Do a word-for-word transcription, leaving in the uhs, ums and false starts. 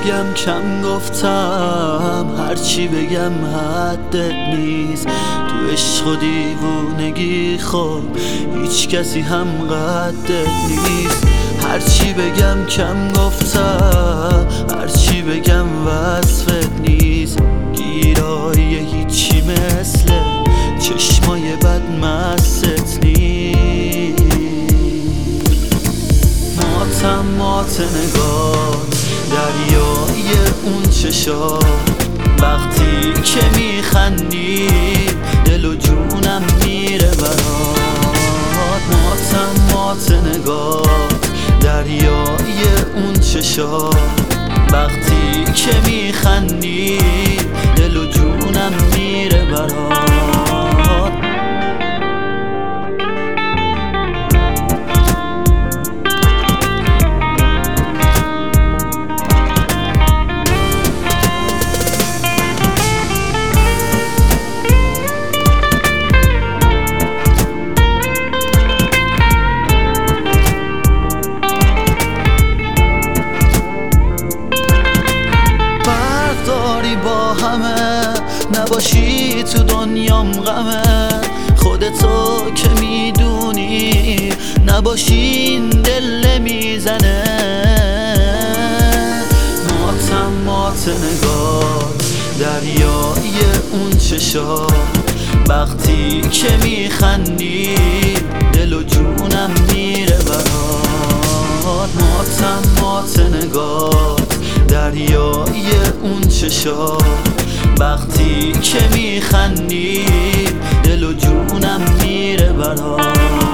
بگم کم گفتم، هرچی بگم حدت نیست. تو عشق و دیوونگی خب هیچ کسی هم قدت نیست. هرچی بگم کم گفتم، هرچی بگم وصفت نیست. گیرای هیچی مثل چشمای بد مست نیست. ماتم مات نگاه دریای اون چشا، وقتی که میخندی دل و جونم میره برات. ماتم مات نگاه دریای اون چشا، وقتی که میخندی دل و جونم میره برات. نباشی تو دنیام غمه، خودتو که میدونی نباشی این دل میزنه. ماتم مات نگاه دریای اون چشا، وقتی که میخندی دل و جونم میره برات. ماتم مات نگاه دریای اون چشا، وقتی که میخندی دل و جونم میره برات.